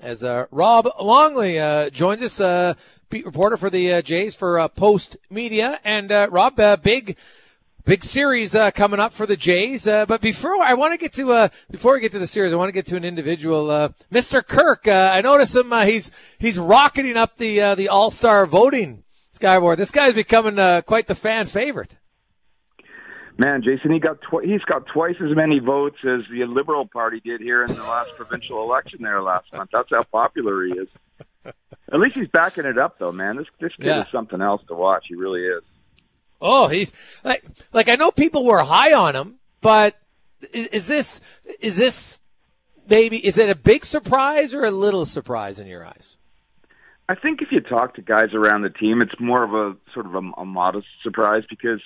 as Rob Longley joins us, beat reporter for the Jays for Post Media. And Rob, big series coming up for the Jays. But before we get to the series, I want to get to an individual, Mr. Kirk. I notice him. He's rocketing up the All-Star voting scoreboard. This guy's becoming quite the fan favorite. Man, Jason, he's got twice as many votes as the Liberal Party did here in the last provincial election there last month. That's how popular he is. At least he's backing it up, though, man. This kid is something else to watch. He really is. Oh, he's like I know people were high on him, but is this maybe, is it a big surprise or a little surprise in your eyes? I think if you talk to guys around the team, it's more of a sort of a modest surprise because,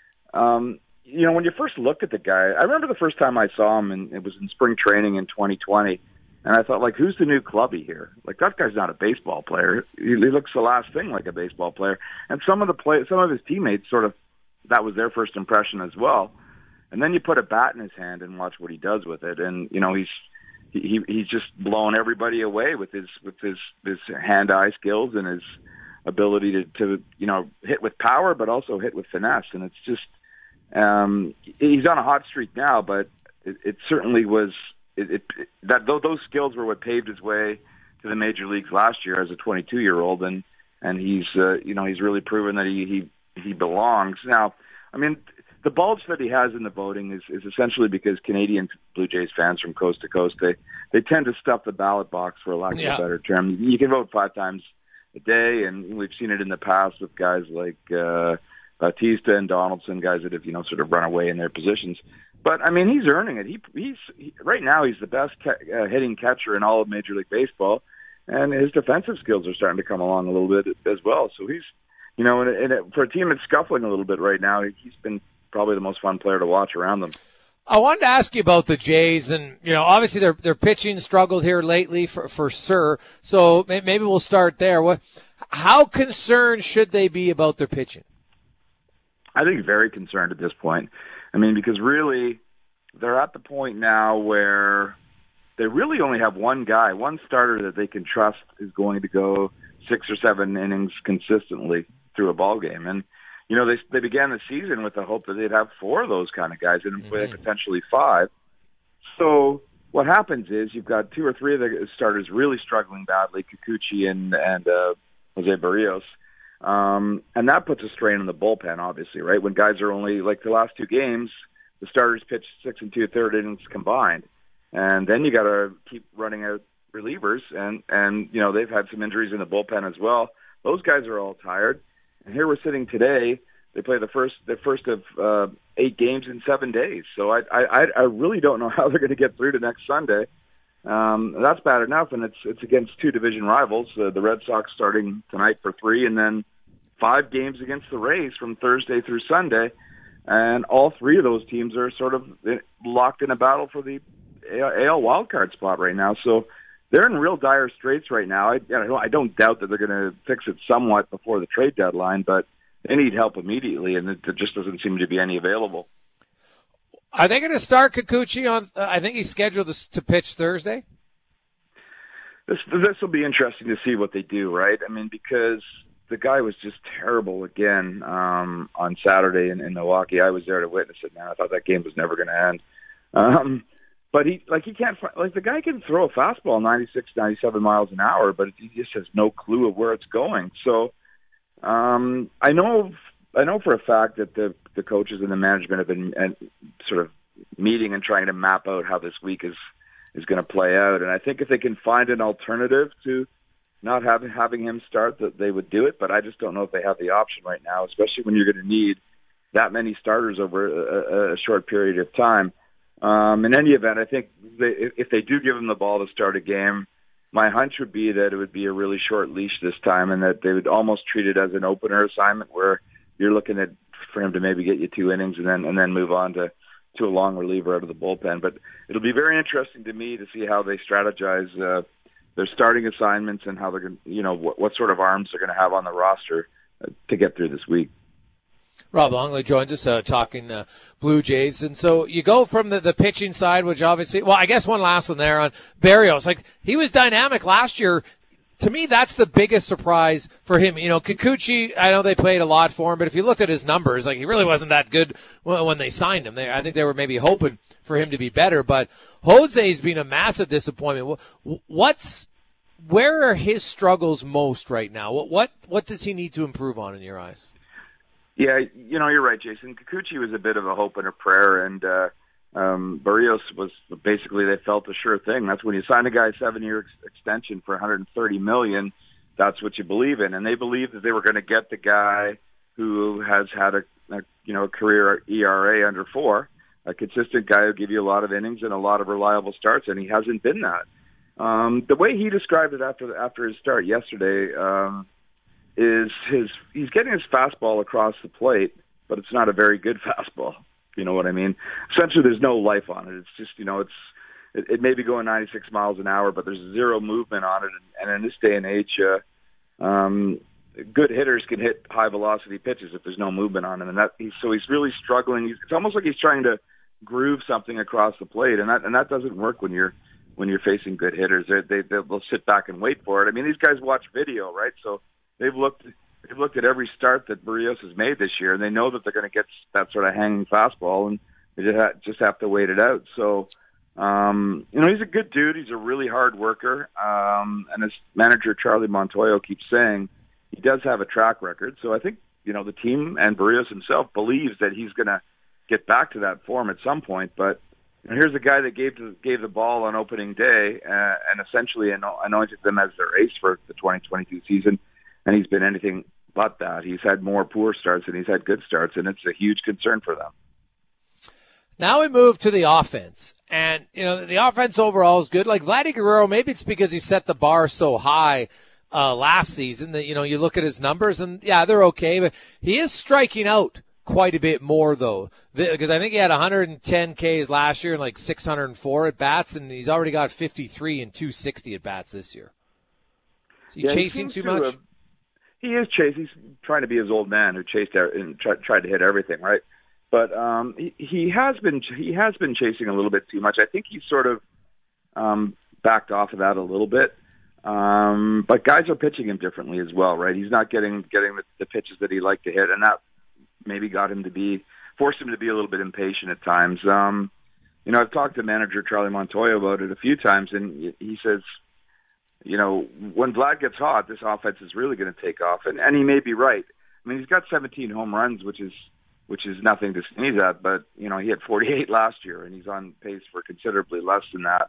when you first look at the guy, I remember the first time I saw him, and it was in spring training in 2020, and I thought, like, who's the new clubby here? Like, that guy's not a baseball player. He looks the last thing like a baseball player. And some of his teammates sort of, that was their first impression as well. And then you put a bat in his hand and watch what he does with it, and he's just blowing everybody away with his hand-eye skills and his ability to hit with power, but also hit with finesse. And it's just he's on a hot streak now, but it certainly was those skills were what paved his way to the major leagues last year as a 22-year-old, and he's really proven that he belongs. Now, I mean, the bulge that he has in the voting is essentially because Canadian Blue Jays fans from coast to coast, they tend to stuff the ballot box, for lack of a better term. You can vote 5 times a day, and we've seen it in the past with guys like Bautista and Donaldson, guys that have sort of run away in their positions. But I mean, he's earning it. He's right now he's the best hitting catcher in all of Major League Baseball, and his defensive skills are starting to come along a little bit as well. So he's for a team that's scuffling a little bit right now, he's been probably the most fun player to watch around them. I wanted to ask you about the Jays, and obviously their pitching struggled here lately for sure. So maybe we'll start there. How concerned should they be about their pitching? I think very concerned at this point. I mean, because really they're at the point now where they really only have one starter that they can trust is going to go 6 or 7 innings consistently through a ball game. And they began the season with the hope that they'd have 4 of those kind of guys and potentially 5. So what happens is you've got 2 or 3 of the starters really struggling badly, Kikuchi and Jose Barrios. And that puts a strain on the bullpen, obviously, right? When guys are only, like the last 2 games, the starters pitched 6 2/3 innings combined. And then you got to keep running out relievers. And they've had some injuries in the bullpen as well. Those guys are all tired. And here we're sitting today. They play the first of 8 games in 7 days. So I really don't know how they're going to get through to next Sunday. That's bad enough, and it's against 2 division rivals. The Red Sox starting tonight for 3, and then 5 games against the Rays from Thursday through Sunday. And all 3 of those teams are sort of locked in a battle for the AL wildcard spot right now. So they're in real dire straits right now. I don't doubt that they're going to fix it somewhat before the trade deadline, but they need help immediately, and there just doesn't seem to be any available. Are they going to start Kikuchi on? I think he's scheduled to pitch Thursday. This will be interesting to see what they do, right? I mean, because the guy was just terrible again on Saturday in Milwaukee. I was there to witness it, man. I thought that game was never going to end. But he can't, the guy can throw a fastball 96, 97 miles an hour, but he just has no clue of where it's going. So I know for a fact that the coaches and the management have been sort of meeting and trying to map out how this week is going to play out. And I think if they can find an alternative to not having him start, that they would do it. But I just don't know if they have the option right now, especially when you're going to need that many starters over a short period of time. In any event, I think if they do give him the ball to start a game, my hunch would be that it would be a really short leash this time, and that they would almost treat it as an opener assignment where you're looking at for him to maybe get you 2 innings and then move on to a long reliever out of the bullpen. But it'll be very interesting to me to see how they strategize their starting assignments and how they're going, what sort of arms they're going to have on the roster to get through this week. Rob Longley joins us talking Blue Jays. And so you go from the pitching side, which obviously, well, I guess one last one there on Berrios. Like, he was dynamic last year. To me, that's the biggest surprise for him. You know, Kikuchi, I know they played a lot for him, but if you looked at his numbers, like, he really wasn't that good when they signed him. I think they were maybe hoping for him to be better, but Jose's been a massive disappointment. Where are his struggles most right now? What does he need to improve on in your eyes? Yeah, you know, you're right, Jason. Kikuchi was a bit of a hope and a prayer, and Berrios was basically, they felt a sure thing. That's when you sign a guy a 7-year extension for $130 million. That's what you believe in, and they believed that they were going to get the guy who has had a career ERA under 4, a consistent guy who'll give you a lot of innings and a lot of reliable starts, and he hasn't been that. The way he described it after his start yesterday. He's getting his fastball across the plate, but it's not a very good fastball. You know what I mean? Essentially, there's no life on it. It's just, you know, it may be going 96 miles an hour, but there's zero movement on it. And in this day and age, good hitters can hit high velocity pitches if there's no movement on them. And so he's really struggling. It's almost like he's trying to groove something across the plate, and that doesn't work when you're facing good hitters. They'll sit back and wait for it. I mean, these guys watch video, right? So they've looked at every start that Berrios has made this year, and they know that they're going to get that sort of hanging fastball, and they just have to wait it out. So, he's a good dude. He's a really hard worker, and his manager, Charlie Montoyo, keeps saying he does have a track record. So I think, you know, the team and Berrios himself believes that he's going to get back to that form at some point. But here's a guy that gave the ball on opening day and essentially anointed them as their ace for the 2022 season. And he's been anything but that. He's had more poor starts than he's had good starts, and it's a huge concern for them. Now we move to the offense. And, you know, the offense overall is good. Like Vladdy Guerrero, maybe it's because he set the bar so high last season that, you know, you look at his numbers and, yeah, they're okay. But he is striking out quite a bit more, though, because I think he had 110 Ks last year and like 604 at bats, and he's already got 53 and 260 at bats this year. Is he chasing too much? He is chasing. He's trying to be his old man who chased and tried to hit everything, right? But he has been chasing a little bit too much. I think he's sort of backed off of that a little bit. But guys are pitching him differently as well, right? He's not getting the pitches that he liked to hit, and that maybe forced him to be a little bit impatient at times. You know, I've talked to manager Charlie Montoyo about it a few times, and he says, you know, when Vlad gets hot, this offense is really going to take off, and he may be right. I mean, he's got 17 home runs, which is nothing to sneeze at, but, you know, he had 48 last year, and he's on pace for considerably less than that.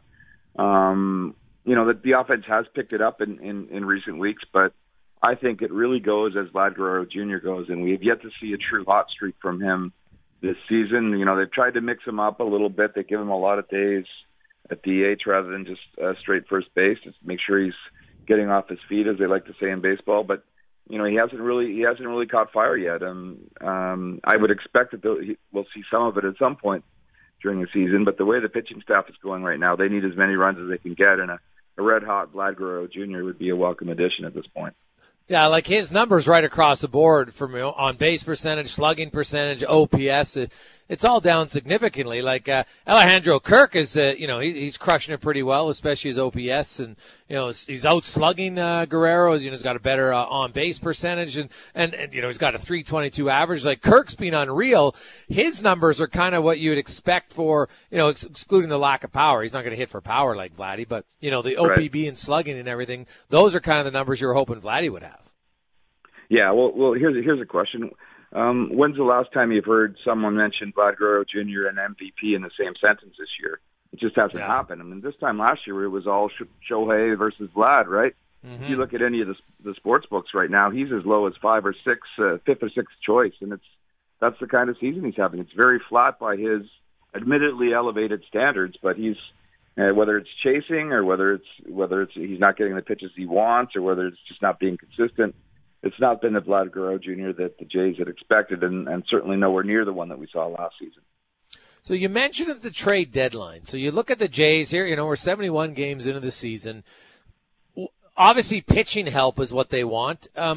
You know, the offense has picked it up in recent weeks, but I think it really goes as Vlad Guerrero Jr. goes, and we have yet to see a true hot streak from him this season. You know, they've tried to mix him up a little bit. They give him a lot of days at DH rather than just straight first base, just to make sure he's getting off his feet, as they like to say in baseball. But, you know, he hasn't really caught fire yet. I would expect that we'll see some of it at some point during the season. But the way the pitching staff is going right now, they need as many runs as they can get, and a red-hot Vlad Guerrero Jr. would be a welcome addition at this point. Yeah, like his numbers right across the board from, you know, on base percentage, slugging percentage, OPS, it's all down significantly. Like Alejandro Kirk is, you know, he's crushing it pretty well, especially his OPS, and, you know, he's out slugging Guerrero. You know, he's got a better on base percentage, and you know, he's got a 322 average. Like, Kirk's been unreal. His numbers are kind of what you would expect for, you know, excluding the lack of power. He's not going to hit for power like Vladdy, but, you know, the OPB and slugging and everything, those are kind of the numbers you were hoping Vladdy would have. Yeah, well, here's a question. When's the last time you've heard someone mention Vlad Guerrero Jr. and MVP in the same sentence this year? It just hasn't happened. I mean, this time last year it was all Shohei versus Vlad, right? Mm-hmm. If you look at any of the sports books right now, he's as low as fifth or sixth choice, and that's the kind of season he's having. It's very flat by his admittedly elevated standards, but he's whether it's chasing or whether it's he's not getting the pitches he wants, or whether it's just not being consistent. It's not been the Vlad Guerrero Jr. that the Jays had expected, and certainly nowhere near the one that we saw last season. So you mentioned at the trade deadline. So you look at the Jays here, you know, we're 71 games into the season. Obviously, pitching help is what they want.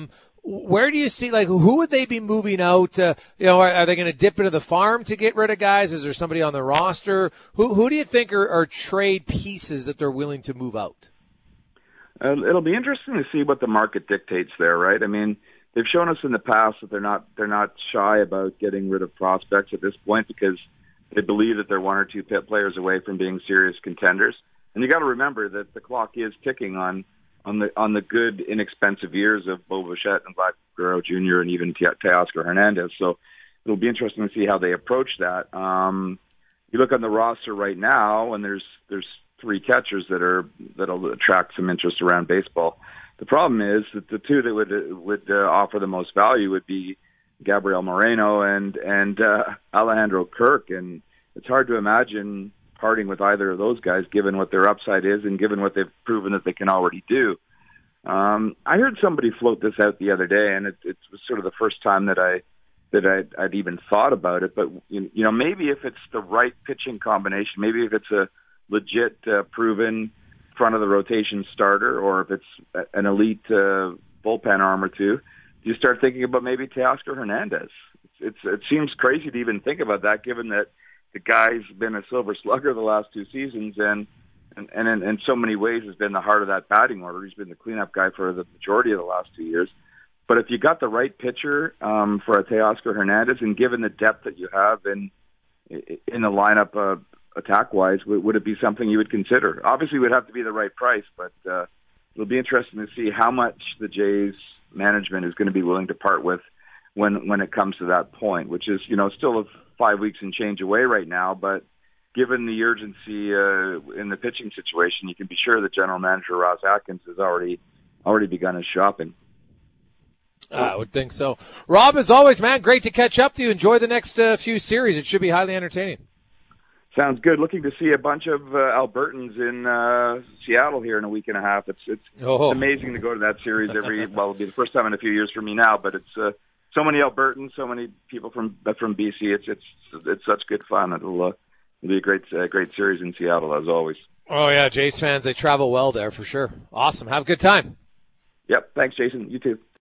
where do you see, like, who would they be moving out? Are they going to dip into the farm to get rid of guys? Is there somebody on the roster? Who do you think are trade pieces that they're willing to move out? It'll be interesting to see what the market dictates there, right? I mean, they've shown us in the past that they're not shy about getting rid of prospects at this point because they believe that they're one or two pit players away from being serious contenders. And you got to remember that the clock is ticking on the good, inexpensive years of Bo Bichette and Vlad Guerrero Jr. and even Teoscar Hernandez. So it'll be interesting to see how they approach that. You look on the roster right now, and there's three catchers that'll attract some interest around baseball. The problem is that the two that would offer the most value would be Gabriel Moreno and Alejandro Kirk, and it's hard to imagine parting with either of those guys given what their upside is and given what they've proven that they can already do. I heard somebody float this out the other day, and it was sort of the first time that I'd even thought about it. But maybe if it's the right pitching combination, maybe if it's a legit proven front of the rotation starter, or if it's an elite bullpen arm or two, you start thinking about maybe Teoscar Hernandez. It seems crazy to even think about that, given that the guy's been a silver slugger the last two seasons, and in so many ways has been the heart of that batting order. He's been the cleanup guy for the majority of the last 2 years. But if you got the right pitcher for a Teoscar Hernandez, and given the depth that you have in the lineup attack-wise, would it be something you would consider? Obviously, it would have to be the right price, but it'll be interesting to see how much the Jays management is going to be willing to part with when it comes to that point, which is still 5 weeks and change away right now. But given the urgency in the pitching situation, you can be sure that General Manager Ross Atkins has already begun his shopping. I would think so. Rob, as always, man, great to catch up to you. Enjoy the next few series. It should be highly entertaining. Sounds good. Looking to see a bunch of Albertans in Seattle here in a week and a half. It's amazing to go to that series it'll be the first time in a few years for me now, but it's so many Albertans, so many people from BC. It's such good fun. It'll be a great series in Seattle, as always. Oh, yeah, Jays fans, they travel well there for sure. Awesome. Have a good time. Yep. Thanks, Jason. You too.